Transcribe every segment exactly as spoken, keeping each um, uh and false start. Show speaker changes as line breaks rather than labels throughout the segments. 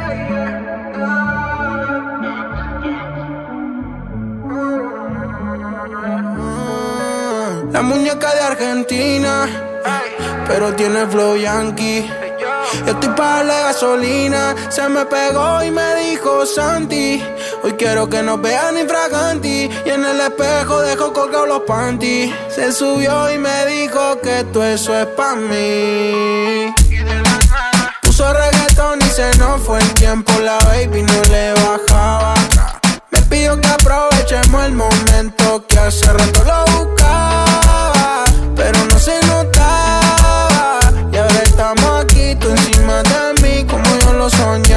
La muñeca de Argentina, pero tiene flow yankee. Yo estoy pa' darle gasolina. Se me pegó y me dijo Santi, hoy quiero que nos vean infraganti. Y en el espejo dejó colgados los panties. Se subió y me dijo que todo eso es pa' mí. Puso reggaetón y se nos fue el tiempo. La baby no le bajaba. Me pidió que aprovechemos el momento, que hace rato lo buscaba, pero no se notaba. Y ahora estamos aquí, tú encima de mí, como yo lo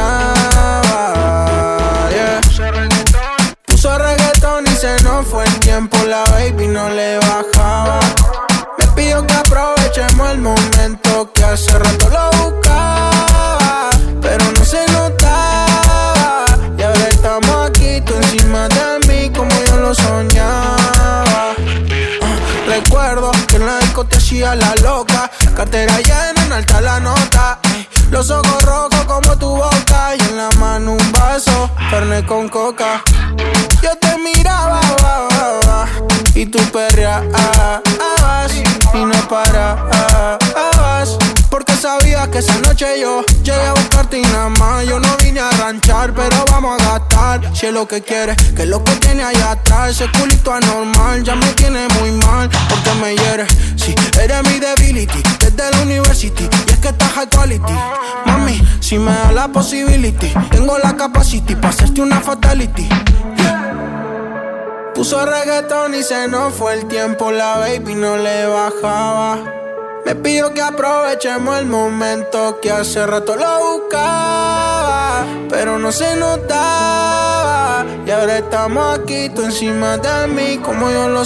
soñaba. Yeah. Puso reggaetón y se nos fue el tiempo. La baby no le bajaba. Me pidió que aprovechemos el momento, que hace rato lo buscaba, pero no se notaba. Y ahora estamos aquí, tú encima de mí, como yo lo soñaba. uh, Recuerdo que en la disco te hacía la loca, cartera llena, en alta la nota, ey. Los ojos rojos como tu boca, y en la mano un vaso, carne con coca. Yo te miraba, ah, ah, ah, y tú perreabas, y no parabas, porque sabías que esa noche yo llegué a buscarte y nada más. Yo no vine a ranchar, pero vamos a gastar. Si es lo que quieres, que es lo que tiene allá atrás. Ese culito anormal ya me tiene muy mal, porque me hieres, si eres mi debility desde la university, y es que estás high quality. Mami, si me da la possibility, tengo la capacity para hacerte una fatality. Yeah. Puso reggaetón y se nos fue el tiempo. La baby no le bajaba. Me pidió que aprovechemos el momento, que hace rato lo buscaba, pero no se notaba. Y ahora estamos aquí, tú encima de mí, como yo lo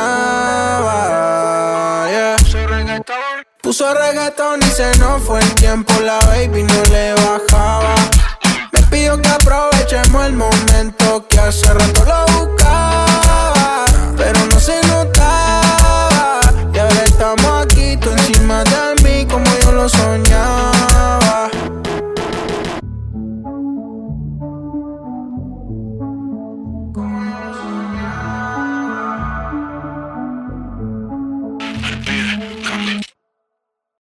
soñaba. Yeah. Puso reggaetón y se nos fue el tiempo. La baby no le bajaba. Me pidió que aprovechemos el momento,